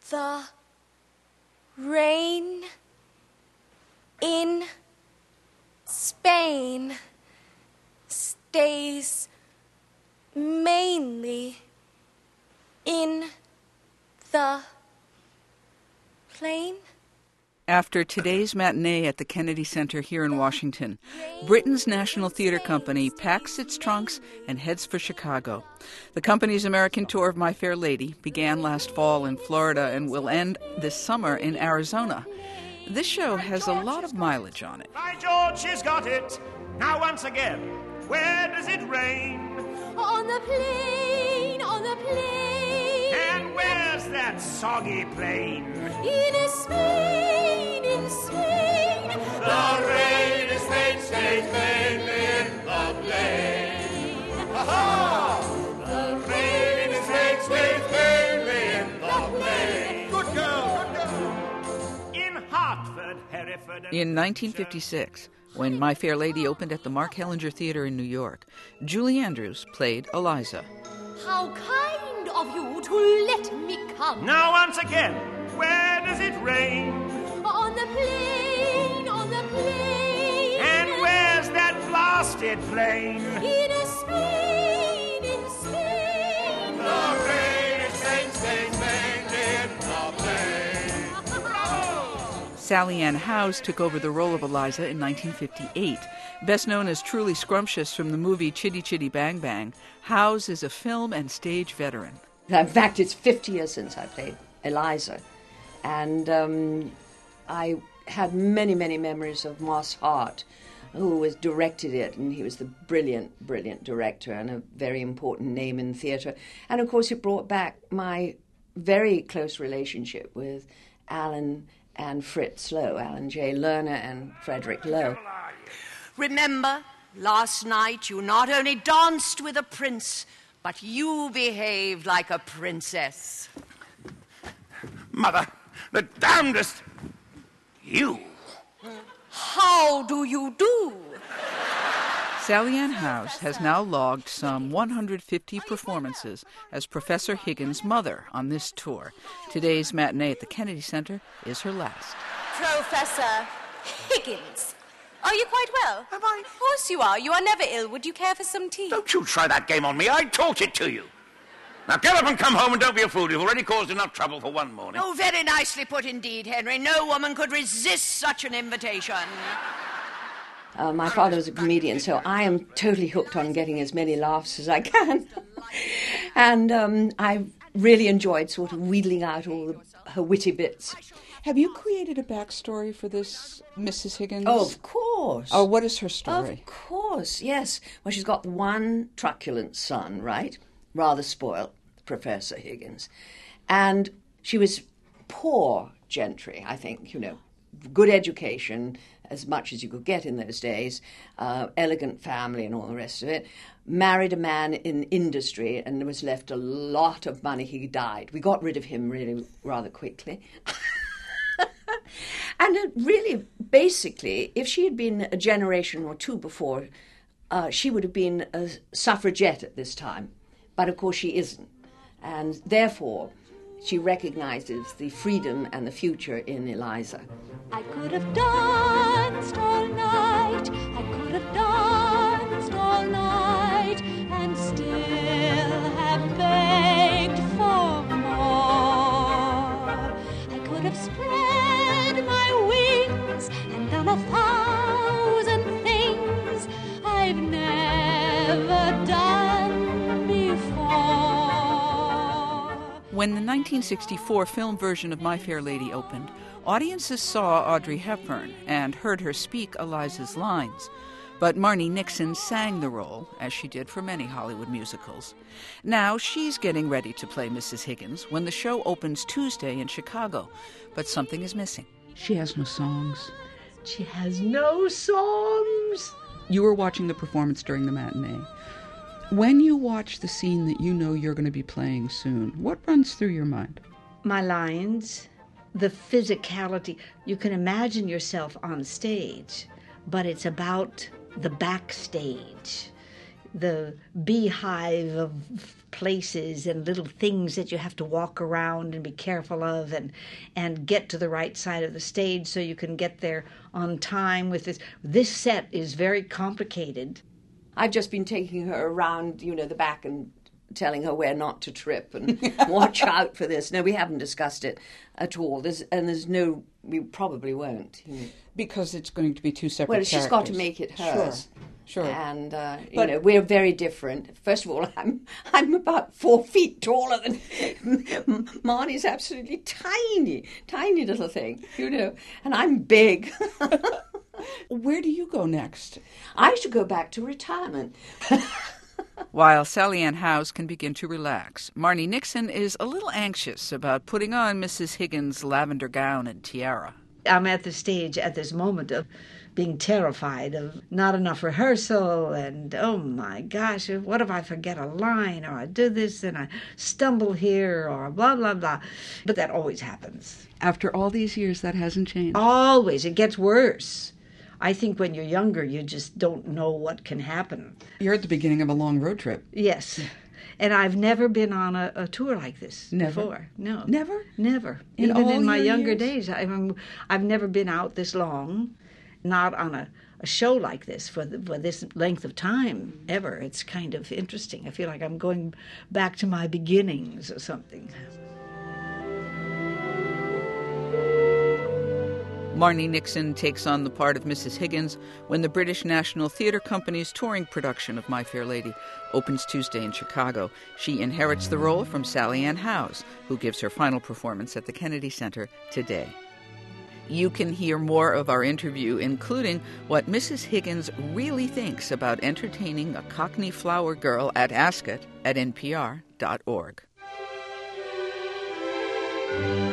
The rain in Spain stays mainly in the plain. After today's matinee at the Kennedy Center here in Washington, Britain's National Theatre Company packs its trunks and heads for Chicago. The company's American tour of My Fair Lady began last fall in Florida and will end this summer in Arizona. This show has a lot of mileage on it. By George, she's got it. Now once again, where does it rain? On the plain, on the plain. And where's that soggy plain? In Spain, in Spain. The rain is Spain, stays mainly in the plain. Ha-ha! The rain is Spain, stays mainly in the plain. Good girl, good girl. In Hartford, Hereford, and In 1956, when My Fair Lady opened at the Mark Hellinger Theatre in New York, Julie Andrews played Eliza. How kind of you to let me come. Now once again, where does it rain? On the plain, on the plain. And where's that blasted plain? In Spain, in Spain. The rain is Spain, stays mainly in the plain. Bravo! Sally Ann Howes took over the role of Eliza in 1958. Best known as Truly Scrumptious from the movie Chitty Chitty Bang Bang, Howes is a film and stage veteran. In fact, it's 50 years since I played Eliza. And I had many, many memories of Moss Hart, who was directed it, and he was the brilliant, brilliant director and a very important name in theatre. And, of course, it brought back my very close relationship with Alan and Fritz Lowe, Alan J. Lerner and Frederick Lowe. Remember, last night you not only danced with a prince, but you behaved like a princess. Mother, the damnedest... You. How do you do? Sally Ann Howes has now logged some 150 performances as Professor Higgins' mother on this tour. Today's matinee at the Kennedy Center is her last. Professor Higgins. Are you quite well? Am I? Of course you are. You are never ill. Would you care for some tea? Don't you try that game on me. I taught it to you. Now get up and come home and don't be a fool. You've already caused enough trouble for one morning. Oh, very nicely put indeed, Henry. No woman could resist such an invitation. My father was a comedian, so I am totally hooked on getting as many laughs as I can. And I really enjoyed sort of wheedling out all her witty bits. Have you created a backstory for this Mrs. Higgins? Oh, of course. Oh, what is her story? Of course, yes. Well, she's got one truculent son, right? Rather spoiled, Professor Higgins. And she was poor gentry, I think, you know, good education, as much as you could get in those days, elegant family and all the rest of it. Married a man in industry and was left a lot of money. He died. We got rid of him really rather quickly. And really, basically, if she had been a generation or two before, she would have been a suffragette at this time. But of course she isn't. And therefore, she recognizes the freedom and the future in Eliza. I could have danced all night. I could have danced all night and still have begged for more. I could have spread my wings and done 1,000 things I've never done before. When the 1964 film version of My Fair Lady opened, audiences saw Audrey Hepburn and heard her speak Eliza's lines. But Marni Nixon sang the role, as she did for many Hollywood musicals. Now she's getting ready to play Mrs. Higgins when the show opens Tuesday in Chicago. But something is missing. She has no songs. She has no songs. You were watching the performance during the matinee. When you watch the scene that you know you're going to be playing soon, what runs through your mind? My lines, the physicality. You can imagine yourself on stage, but it's about the backstage. the beehive of places and little things that you have to walk around and be careful of, and get to the right side of the stage so you can get there on time with this. This set is very complicated. I've just been taking her around, the back and telling her where not to trip and watch out for this. No, we haven't discussed it at all. We probably won't. Because it's going to be two separate characters. Well, she's got to make it hers. Sure. And, we're very different. First of all, I'm about 4 feet taller than Marnie's absolutely tiny little thing, and I'm big. Where do you go next? I should go back to retirement. While Sally Ann Howes can begin to relax, Marnie Nixon is a little anxious about putting on Mrs. Higgins' lavender gown and tiara. I'm at the stage at this moment of being terrified of not enough rehearsal, and oh my gosh, what if I forget a line, or I do this and I stumble here, or blah, blah, blah. But that always happens. After all these years, that hasn't changed? Always. It gets worse. I think when you're younger, you just don't know what can happen. You're at the beginning of a long road trip. Yes. And I've never been on a tour like this before. No. Never? Never. Even in my younger days. I've never been out this long, not on a show like this for this length of time ever. It's kind of interesting. I feel like I'm going back to my beginnings or something. Marnie Nixon takes on the part of Mrs. Higgins when the British National Theatre Company's touring production of My Fair Lady opens Tuesday in Chicago. She inherits the role from Sally Ann Howes, who gives her final performance at the Kennedy Center today. You can hear more of our interview, including what Mrs. Higgins really thinks about entertaining a Cockney flower girl at Ascot at npr.org.